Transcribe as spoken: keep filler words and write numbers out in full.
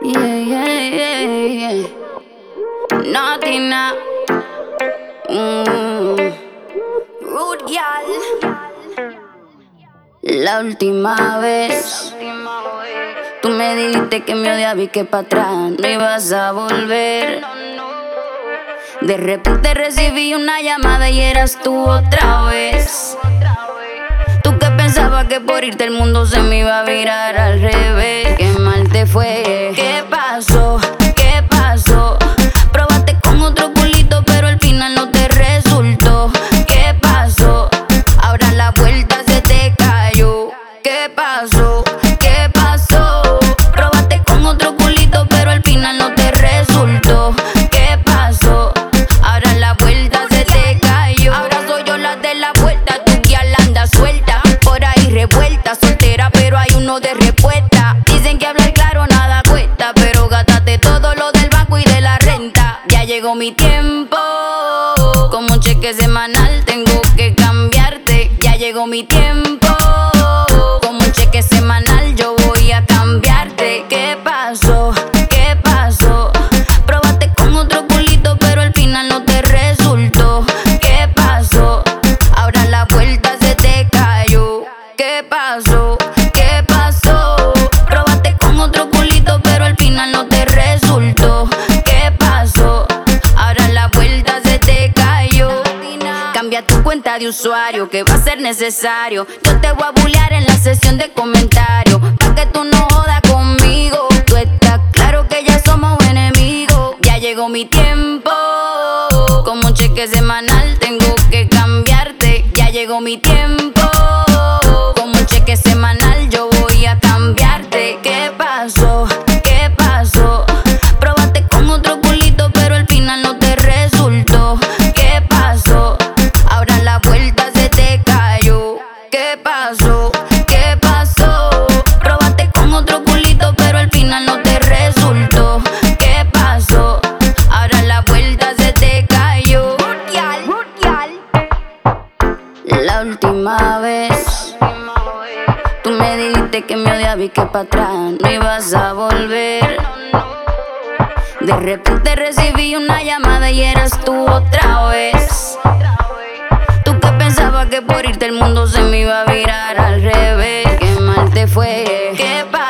Yeah, yeah, yeah, yeah. Nothing now. Mm. Rude girl. La última vez tú me dijiste que me odiabas y que para atrás no ibas a volver. De repente recibí una llamada y eras tú otra vez. Tú que pensabas que por irte el mundo se me iba a virar al revés. Qué mal te fue. ¿Qué pasó? ¿Qué pasó? Probaste con otro culito pero al final no te resultó. ¿Qué pasó? Ahora la vuelta se te cayó. ¿Qué pasó? ¿Qué pasó? Probaste con otro culito pero al final no te resultó. ¿Qué pasó? Ahora la vuelta se te cayó. Ahora soy yo la de la vuelta. Tu guía anda suelta, por ahí revuelta, soltera pero hay uno de respuesta. Dicen que hablar claro nada cuesta, pero gátate todo lo del banco y de la renta. Ya llegó mi tiempo, como un cheque semanal tengo que cambiarte. Ya llegó mi tiempo, como un cheque semanal yo voy a cambiarte. ¿Qué pasó? ¿Qué pasó? Probaste con otro culito pero al final no te resultó. ¿Qué pasó? Ahora la vuelta se te cayó. ¿Qué pasó? ¿Qué pasó? Probaste con otro culito pero al final no te resultó. ¿Qué pasó? Ahora la vuelta se te cayó. Cambia tu cuenta de usuario que va a ser necesario. Yo te voy a bullear en la sesión de comentarios pa' que tú no jodas conmigo. Tú estás claro que ya somos enemigos. Ya llegó mi tiempo, como un cheque semanal tengo que cambiarte. Ya llegó mi tiempo, como un cheque semanal yo voy a cambiarte. ¿Qué pasó? ¿Qué pasó? Probaste con otro culito pero al final no te resultó. ¿Qué pasó? Ahora la vuelta se te cayó. ¿Qué pasó? ¿Qué pasó? Probaste con otro culito pero al final no te resultó. ¿Qué pasó? Ahora la vuelta se te cayó. La última vez tú me dijiste que me odiabas y que para atrás no ibas a volver. De repente recibí una llamada y eras tú otra vez. Tú que pensabas que por irte el mundo se me iba a virar al revés. Qué mal te fue. ¿Qué pasó?